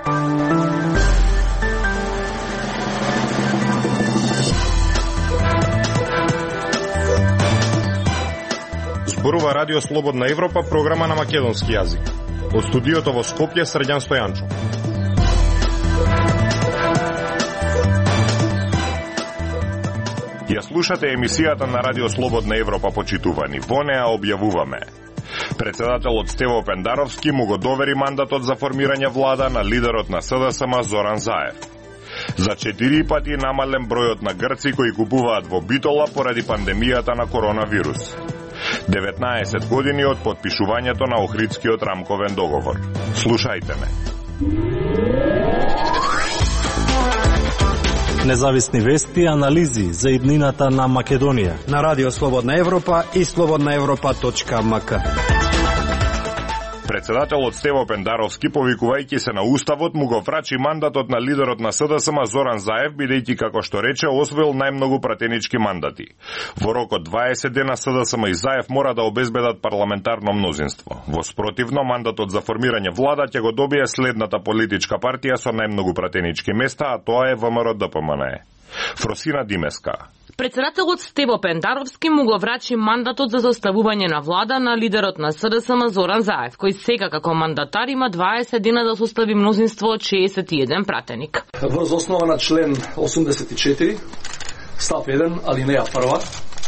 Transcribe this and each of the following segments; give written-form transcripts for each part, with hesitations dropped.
Зборува Радио Слободна Европа, програма на македонски јазик. Од студиото во Скопје, Срđan Стојанчо. Ја слушате емисијата на Радио Слободна Европа, почитувани. Во неа објавуваме: председателот Стево Пендаровски му го довери мандатот за формирање влада на лидерот на СДСМ Зоран Заев. За 4 пати намален бројот на грци кои купуваат во Битола поради пандемијата на коронавирус. 19 години од потпишувањето на Охридскиот рамковен договор. Слушајте ме. Независни вести и анализи за иднината на Македонија на Радио Слободна Европа и slobodnaevropa.mk. Председателот Стево Пендаровски, повикувајќи се на Уставот, му го врачи мандатот на лидерот на СДСМ Зоран Заев, бидејќи, како што рече, освоил најмногу пратенички мандати. Во рок од 20 дена СДСМ и Заев мора да обезбедат парламентарно мнозинство. Во спротивно, мандатот за формирање влада ќе го добие следната политичка партија со најмногу пратенички места, а тоа е ВМРО-ДПМНЕ. Фросина Димеска. Председателот Стево Пендаровски му го врачи мандатот за составување на влада на лидерот на СДСМ Зоран Заев, кој сега како мандатар има 20 дена да состави мнозинство од 61 пратеник. Врз основа на член 84, став 1, алинеја 1,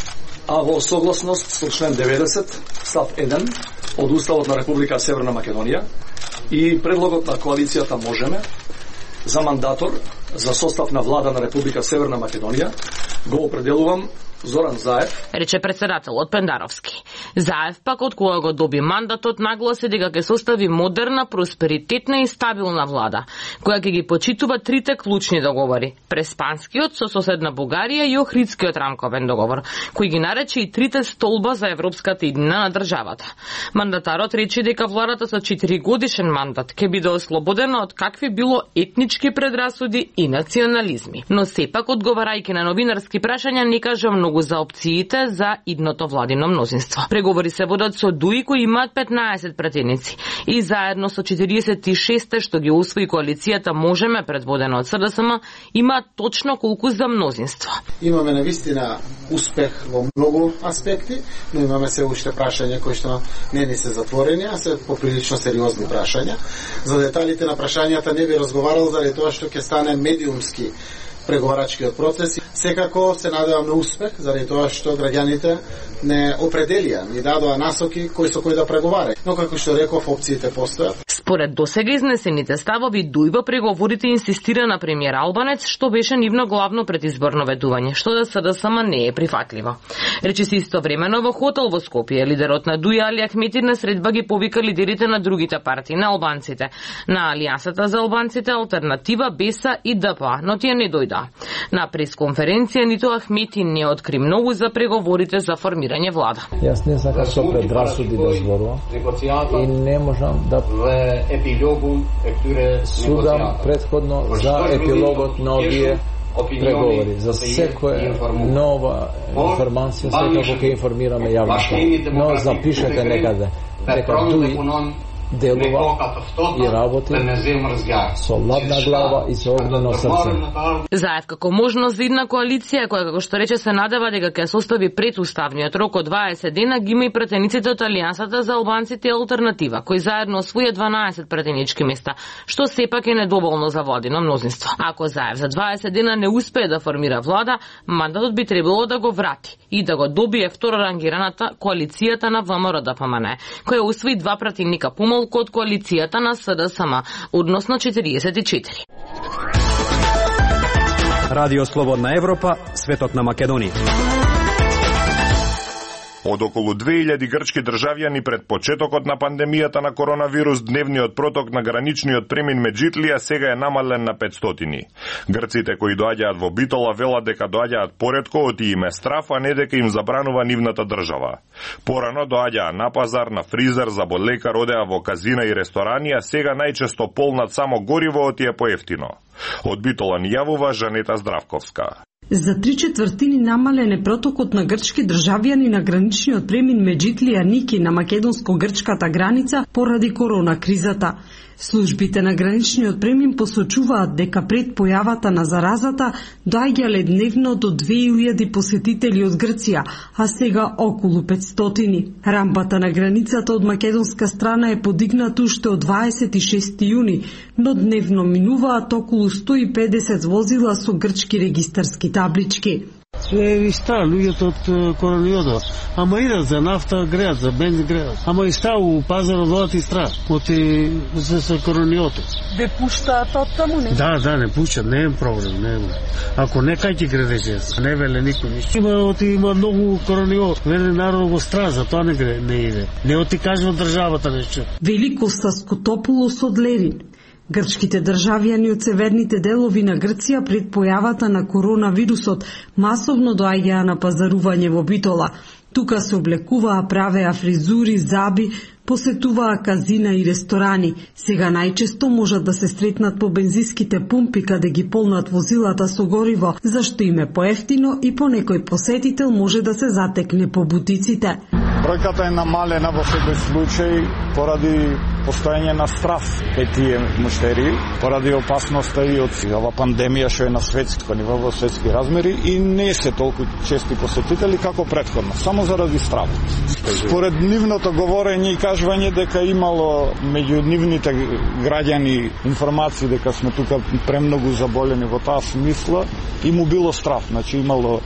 а во согласност со член 90, став 1 од Уставот на Република Северна Македонија и предлогот на коалицијата Можеме за мандатор за состав на влада на Република Северна Македонија го определувам Зоран Заев, рече председателот Пендаровски. Заев пак од кога го доби мандатот нагласи дека ќе состави модерна, просперитетна и стабилна влада, која ќе ги почитува трите клучни договори: Преспанскиот со соседна Бугарија и Охридскиот рамковен договор, кој ги нарече и трите столба за европската иднина на државата. Мандатарот рече дека владата со 4-годишен мандат ќе биде ослободена од какви било етнички предрасуди и национализми. Но сепак, одговарајќи на новинарски прашања, не кажа многу за опциите за идното владино мнозинство. Преговори се водат со ДУИ кои имаат 15 пратеници и заедно со 46 што ги усвои коалицијата Можеме, предводена од СДСМ, имаат точно колку за мнозинство. Имаме навистина успех во многу аспекти, но имаме се уште прашања кои што не ни се затворени, а се поприлично сериозни прашања. За деталите на прашањата не би разговарал заради тоа што ќе стане медиумски преговарачкиот процес. Секако се надевам на успех, заради тоа што граѓаните не определија, ни дадоа насоки кои со кои да преговараат. Но како што реков, опциите постојат. Според досега изнесените ставови, ДУИ во преговорите инсистира на премиер Албанец, што беше нивно главно предизборно ветување, што да СДСМ не е прифатливо. Речи се истовремено во хотел во Скопје, лидерот на ДУИ Али Ахмети на средба ги повика лидерите на другите партии на албанците, на Алијансата за албанците, Алтернатива, БЕСА и ДПА, но тие не дојда. На пресконференција ниту Ахмети не откри многу за преговорите за формирање влада. Јас не сакам со предрасуди да зборувам и не можам да судам предходно за епилогот на овие преговори. За секоја нова информација секако ќе информираме јавноста. Но запишете некаде дека ДУИ делува и работи со ладна глава и со огнено срце. Заев како можност за една коалиција која, како што рече, се надева дека ќе состави пред уставниот рок од 20 дена, ги има и пратениците од Алијансата за албанците и Алтернатива, кои заедно освоја 12 пратенички места, што сепак е недоволно за владино мнозинство. Ако Заев за 20 дена не успее да формира влада, мандатот би требало да го врати и да го добие второрангираната коалицијата на ВМРО-ДПМНЕ, која усвои 2 пратеника помалку од коалицијата на СДСМ, односно 44. Радио Слободна Европа, светот на Македонија. Од околу 2000 грчки државјани пред почетокот на пандемијата на коронавирус, дневниот проток на граничниот премин Меджитлија сега е намален на 500. Грците кои доаѓаат во Битола велат дека доаѓаат поретко од им е страф, а не дека им забранува нивната држава. Порано доаѓаа на пазар, на фризер, заболекар, одеа во казина и ресторани, а сега најчесто полнат само гориво, оти е поевтино. Од Битола ни јавува Жанета Здравковска. За 3/4 намален е протокот на грчки државјани на граничниот премин Меджитлија Ники на македонско-грчката граница поради корона кризата. Службите на граничниот премин посочуваат дека пред појавата на заразата доаѓале дневно до 2000 посетители од Грција, а сега околу 500. Рампата на границата од македонска страна е подигната уште од 26 јуни, но дневно минуваат околу 150 возила со грчки регистарски таблички. Све ста луѓето од корониодот, ама идат за нафта греат, за бензин греат. Ама и ста у пазарот одат и стра, оти за корониодот. Ве пуштаат од таму, не? Да, не пуштат, не е проблем, не е. Ако не кај ќе гредеше, не веле никој ништо. Има многу корониод, веле народ го страза, тоа не иде. Не оти кажува државата нешто. Велико Скотопулос од Левин. Грчките државјани од северните делови на Грција пред појавата на коронавирусот масовно доаѓаа на пазарување во Битола. Тука се облекуваа, правеа фризури, заби, посетуваа казина и ресторани. Сега најчесто можат да се сретнат по бензинските пумпи каде ги полнат возилата со гориво, зашто им е поевтино и по некој посетител може да се затекне по бутиците. Бројката е намалена во секој случај поради постоење на страв кај тие муштери, поради опасноста и од ова пандемија што е на светско ниво, во светски размери и не се толку чести посетители како претходно, само заради страв. Според нивното говорење и кажување дека имало меѓу нивните граѓани информации дека сме тука премногу заболени во таа смисла, и му било страв, значи имало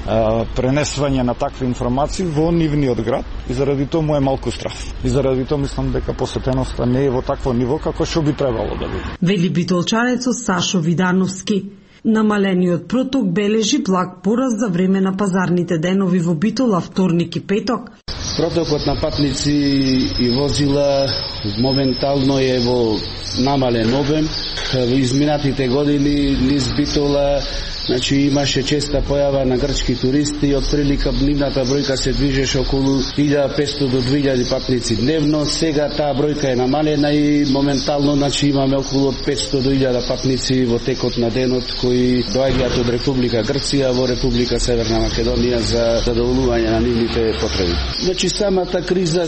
пренесување на такви информации во нивниот град и заради тоа му е малку страх. И заради тоа мислам дека посетеноста не е во такво ниво како што би требало да биде. Вели битолчанецот Сашо Видановски. Намалениот проток бележи благ пораз за време на пазарните денови во Битола, вторник и петок. Протокот на патници и возила моментално е во намален обем. Во изминатите години низ Битола имаше честа појава на грчки туристи, од прилика нивната бројка се движеше околу 1500 до 2000 патници дневно. Сега таа бројка е намалена и моментално имаме околу 500 до 1000 патници во текот на денот кои доаѓаат од Република Грција во Република Северна Македонија за задоволување на нивните потреби. Самата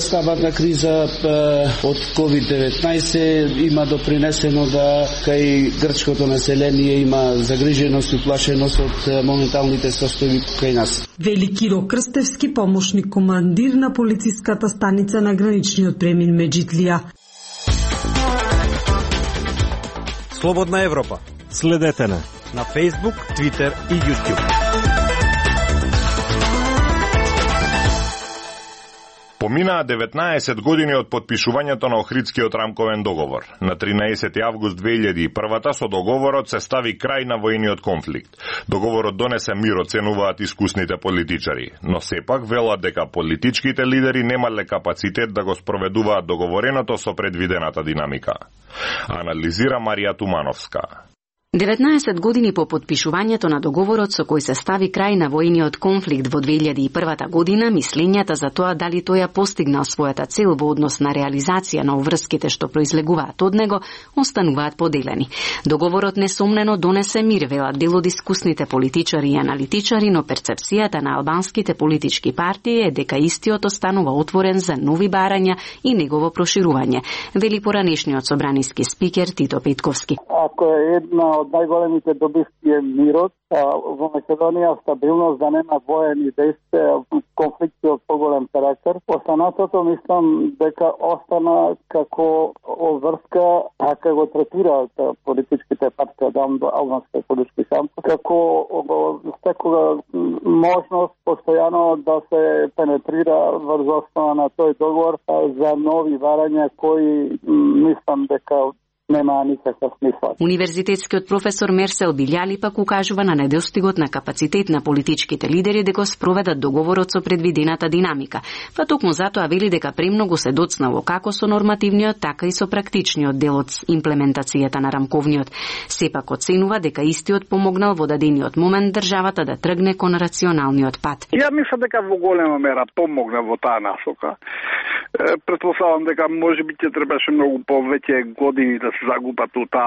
криза од COVID-19 има допринесено да кај грчкото население има загриженост и плашеност од моменталните состојби кај нас. Вели Киро Крстевски, помошник командир на полициската станица на граничниот премин Меджитлија. Слободна Европа. Следете на Facebook, Twitter и YouTube. Поминаа 19 години од подпишувањето на Охридскиот рамковен договор. На 13 август 2001 со договорот се стави крај на војниот конфликт. Договорот донесе мир, оценуваат искусните политичари, но сепак велат дека политичките лидери немале капацитет да го спроведуваат договореното со предвидената динамика. Анализира Марија Тумановска. 19 години по подпишувањето на договорот со кој се стави крај на војниот конфликт во 2001 година, мислењата за тоа дали тој ја постигнал својата цел во однос на реализација на уврските што произлегуваат од него, остануваат поделени. Договорот несомнено донесе мир, велат дел од искусните политичари и аналитичари, но перцепцијата на албанските политички партии е дека истиот останува отворен за нови барања и негово проширување, вели поранешниот собраниски спикер Тито Петковски. Ако е една од најголемите добивки е мирот, во Македонија стабилност, да нема воени действија, конфликти од поголем карактер. Останатото мислам дека остана како врска, како го третираат политичките партии, албанските политички самки, како секога можност постојано да се пенетрира врз основа на тој договор за нови барања кои мислам дека нема никаква смисла. Универзитетскиот професор Мерсел Билјали пак укажува на недостигот на капацитет на политичките лидери да го спроведат договорот со предвидената динамика. Па токму затоа вели дека премногу се доцнало како со нормативниот, така и со практичниот дел од имплементацијата на рамковниот. Сепак оценува дека истиот помогнал во дадениот момент државата да тргне кон рационалниот пат. Ја мислам дека во голема мера помогна во таа насока. Претпоставам дека можеби ќе требаше многу повеќе години да се загубат у таа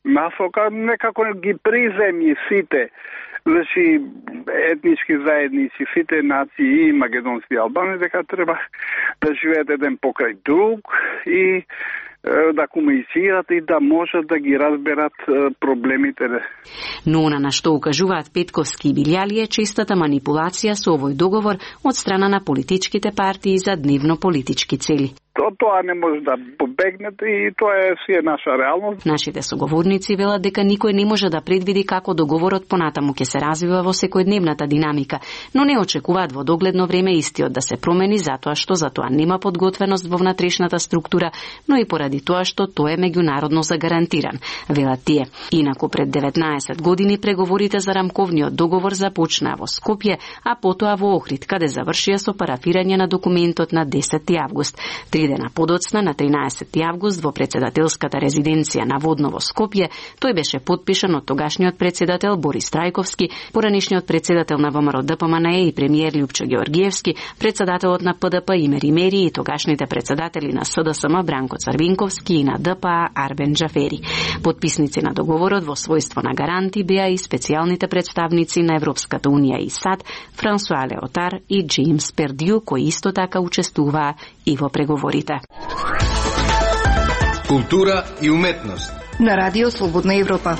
насока, некако ги приземи сите, значи етнички заедници, сите нации и македонски и албани, дека треба да живеат еден покрај друг и да комуницираат и да можат да ги разберат проблемите. Но она на што укажуваат Петковски и Билјали е честата манипулација со овој договор од страна на политичките партии за дневно политички цели. Тоа не може да побегне и тоа е наша реалност. Нашите соговорници велат дека никој не може да предвиди како договорот понатаму ќе се развива во секојдневната динамика, но не очекуваат во догледно време истиот да се промени затоа што за тоа нема подготвеност во внатрешната структура, но и поради тоа што тој е меѓународно загарантиран, велат тие. Инаку пред 19 години преговорите за рамковниот договор започнаа во Скопје, а потоа во Охрид, каде завршија со парафирање на документот на 10 август. 3 дена подоцна, на 13 август, во председателската резиденција на Водно во Скопје, тој беше подпишан од тогашниот председател Борис Трајковски, поранешниот председател на ВМРО ДПМНЕ и премиер Љупчо Георгиевски, председателот на ПДП Име Римери и тогашните председатели на СДСМ Бранко Црвинковски и на ДПА Арбен Джафери. Подписници на договорот во својство на гаранти беа и специјалните представници на Европската унија и САД, Франсуа Леотар и Джеймс Пердју, кои исто така учествуваа и во преговорите. Култура и уметност на Радио Слободна Европа.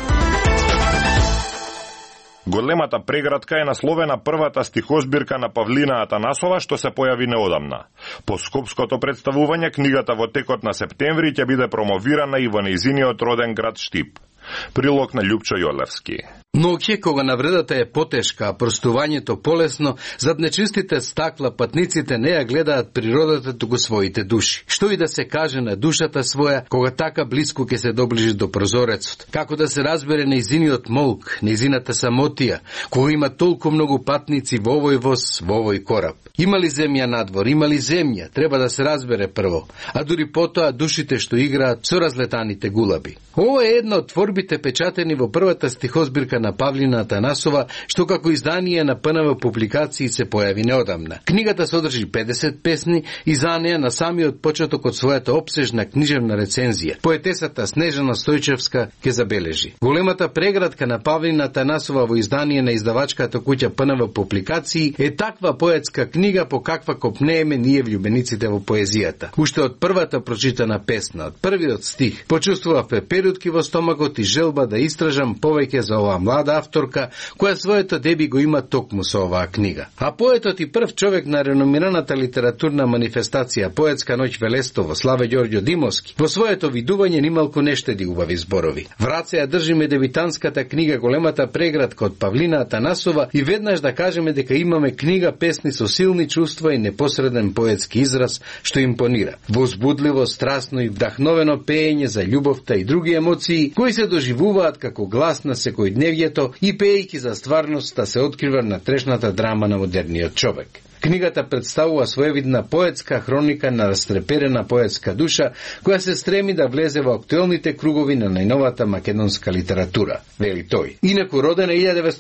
Големата преградка е насловена првата стихозбирка на Павлина Атанасова што се појави неодамна. По скопското представување, книгата во текот на септември ќе биде промовирана и во нејзиниот роден град Штип. Прилог на Љупчо Јолевски. Ноќе, кога навредата е потешка, а простувањето полесно, зад нечистите стакла патниците не ја гледаат природата, туку своите души. Што и да се каже на душата своја, кога така близко ќе се доближи до прозорецот? Како да се разбере нејзиниот молк, нејзината самотија, кога има толку многу патници во овој воз, во овој кораб? Има ли земја надвор, има ли земја? Треба да се разбере прво. А дури потоа душите што играат со разлетаните гулаби. Ова е една од творбите печатени во првата стихозбирка на Павлина Атанасова, што како издание на ПНВ публикации се појави неодамна. Книгата содржи 50 песни и за неа на самиот почеток од својата опсежна книжевна рецензија. Поетесата Снежана Стојчевска ќе забележи: големата преградка на Павлина Атанасова во издание на издавачката куќа ПНВ публикации е таква поетска книга по каква копнееме ние влюбениците во поезијата. Уште од првата прочитана песна, од првиот стих, почувствував перутки во стомакот и желба да истражам повеќе за оваа млада авторка, која своето деби го има токму со оваа книга. А поетот и прв човек на реномираната литературна манифестација Поетска ноќ Велестово, Славе Ѓорѓо Димовски, во своето видување нималку не штеди убави зборови. В раце ја држиме дебитантската книга Големата преградка од Павлина Атанасова и веднаш да кажеме дека имаме книга песни со силни чувства и непосреден поетски израз што импонира. Возбудливо, страстно и вдахновено пеење за љубовта и други емоции кои се доживуваат како глас на секојдневието и пеејќи за стварноста се открива натрешната драма на модерниот човек. Книгата представува своевидна поетска хроника на растреперена поетска душа, која се стреми да влезе во актуелните кругови на најновата македонска литература, вели тој. Инаку родена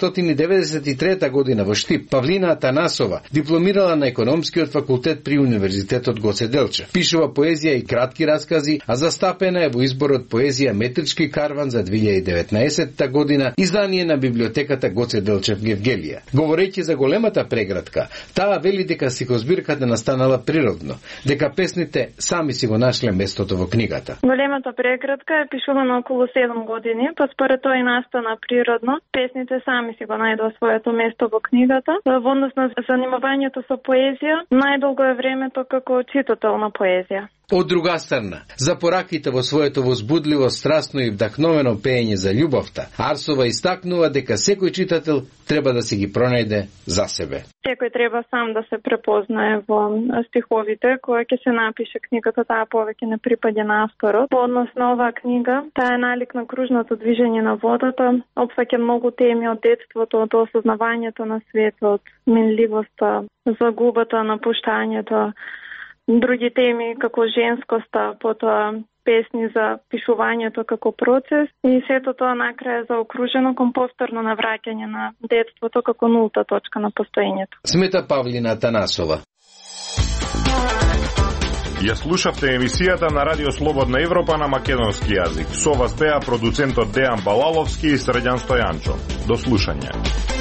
1993 година во Штип, Павлина Атанасова дипломирала на економскиот факултет при Универзитетот Гоце Делчев. Пишува поезија и кратки раскази, а застапена е во изборот поезија Метрички карван за 2019 година, издание на библиотеката Гоце Делчев Гевгелија. Говорејќи за големата преградка, таа вели дека стихозбирката настанала природно, дека песните сами си го нашле местото во книгата. Големата преградка е пишувана околу 7 години, па според тоа и настана природно. Песните сами си го најдоа своето место во книгата. Во однос на занимавањето со поезија, најдолго е времето како читател на поезија. Од друга страна, за пораките во своето возбудливо, страстно и вдахновено пеење за љубовта, Арсова истакнува дека секој читател треба да се ги пронајде за себе. Секој треба сам да се препознае во стиховите, која ќе се напише книгата, таа повеќе не припаѓа на авторот. По однос на оваа книга, таа е налик на кружното движење на водата, опфаќа многу теми од детството, од осознавањето на светот, минливоста, загубата, напуштањето, други теми како женскоста, потоа песни за пишувањето како процес и сето тоа накрај е заокружено кон повторно навраќање на детството како нулта точка на постоењето. Смета Павлина Атанасова. Ја слушавте емисијата на Радио Слободна Европа на македонски јазик. Со вас беа продуцентот Дејан Балаловски и Срđan Стојанчо. До слушање.